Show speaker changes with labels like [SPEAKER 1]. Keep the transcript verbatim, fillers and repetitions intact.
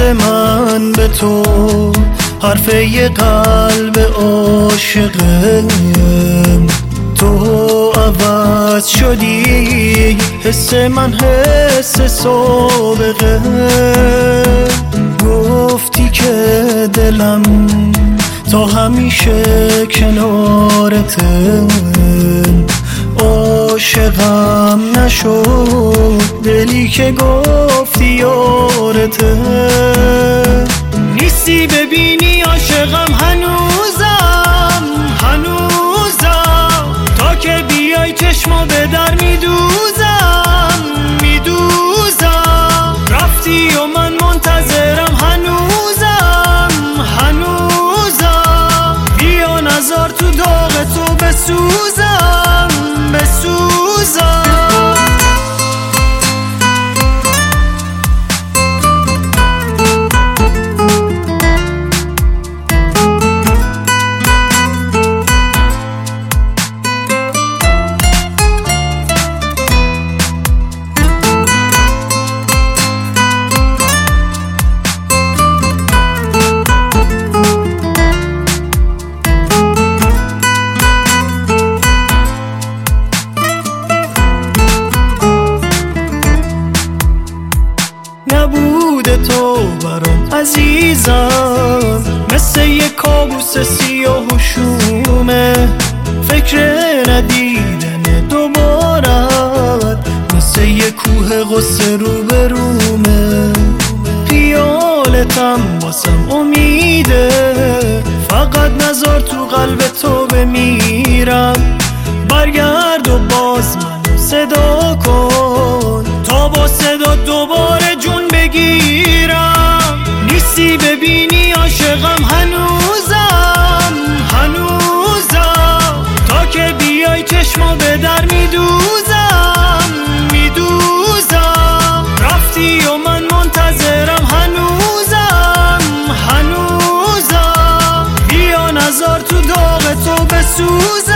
[SPEAKER 1] من به تو حرف یه قلب عاشقه، تو عوض شدی حس من حس سابقه. گفتی که دلم تا همیشه کنارته، عاشقم نشد دلی که گفتی یارته. نیستی ببینی عاشقم هنوزم هنوزم، تا که بیای چشمو به در میدوزم میدوزم. رفتی و من منتظرم هنوزم هنوزم، بیا نزار تو داغ تو بسوزم بسوزم. نبوده تو برام عزیزم، مثل یک کابوس سیاه و شومه. فکر ندیدن دوبارت مثل یک کوه غصه رو به رومه. خیالتم واسم امیده، فقط نذار تو قلب تو بمیرم. برگرد و باز منو صدا کن تا با صدا دوباره جون بگیرم. نیستی ببینی عاشقم هنوزم هنوزم، تا که بیای چشمو به در میدوزم میدوزم. رفتی و من منتظرم هنوزم هنوزم، بیا نزار تو داغ تو بسوزم